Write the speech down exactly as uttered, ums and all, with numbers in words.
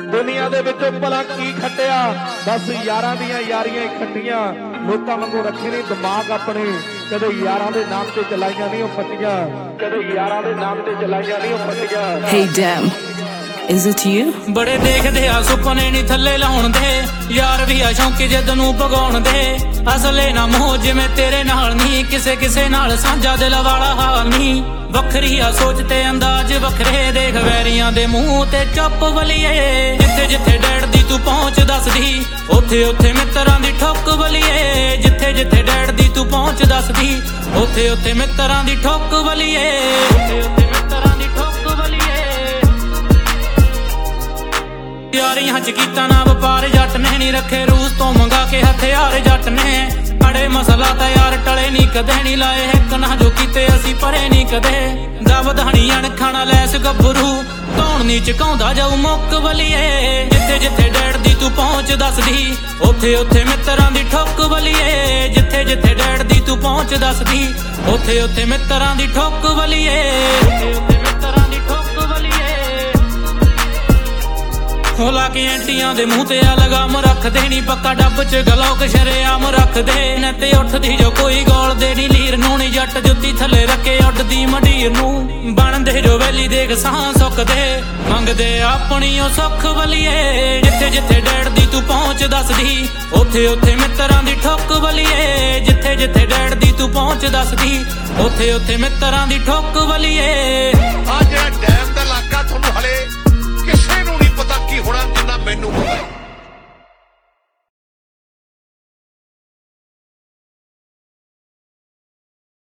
दुनिया दे विचों भला की खट्टिया बस यारां दियां यारियां ही खट्टियां लोकां वांगू रखे नहीं दिमाग अपने कदे यारां दे नाम ते चलाइयां नहीं ओ फट्टियां कदे यारां दे नाम ते चलाइयां नहीं ओ फट्टियां। Hey damn, is it you? बड़े देखदे आ सुपने नहीं थल्ले लाउण दे यार भी आ शौकी जिद नूं भगाउण दे असले ना मोह जिवें तेरे नाल नहीं किसे किसे नाल साझा दिल वाला हाल नहीं वखरी आ सोच ते अंदाज वखरे देख वैरियां दे मूंह ते चुप वलिए जिथे जिथे डैड दी तू पहुंच दसदी उथे उथे मित्रां दी ठोक वलिए जिथे जिथे डैड दी तू पहुंच दसदी उथे उथे मित्रां दी ठोक वलिए उथे उथे मित्रां दी ठोक वलिए। यारियां च कीता ना वपार जट ने नहीं रखे रूस तो मंगा के हथियार जट ने अड़े मसला तां यार टले नहीं कदे नहीं लाए एक ना जो कीते असी परे नहीं कदे दबधानी अणखाना लैस गभरू कौन नी चकाउंदा जाऊ मुक वलिए जिथे जिथे डैड दी तू पहुंच दसदी उथे उथे मित्रां दी ठोक वलिए जिथे जिथे डैड दी तू पहुंच दसदी उथे उथे मित्रां दी ठोक वलिए उथे उथे मित्रां दी ठोक वलिए। खोला के एंटियां दे मुंह ते आ लगाम रख देनी पक्का डब च गलौक शरेआम रख दे न ते उठदी जो कोई गौल देनी लीर नूं नी जट जुत्ती थले रखे उड्डदी मंडीर नूं बनदे जो वैली देख सां सुख दे मंगदे अपनी ओ सुख वलिए जिथे जिथे डैड दी तू पहुंच दसदी उथे उथे मित्रां दी ठोक वलिए जिथे जिथे डैड दी तू पहुंच दसदी उथे उथे मित्रां दी ठोक वलिए। आ जेड़ा डैम दा इलाका तुहानूं हले किसे नूं नहीं पता की होना जिन्ना मैनूं पता।